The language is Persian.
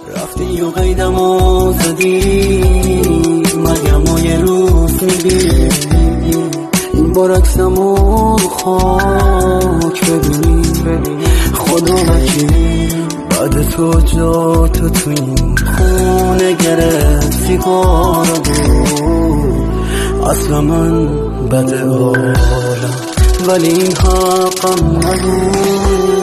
رفتی و قیدم و زدی مرگم و یه روز میگی این برعکسم و خاک ببینی خدا وکیلی بعد تو جا تو این خونه گرفت سیگار بود اصلا من بده حالم ولی این حقم نبود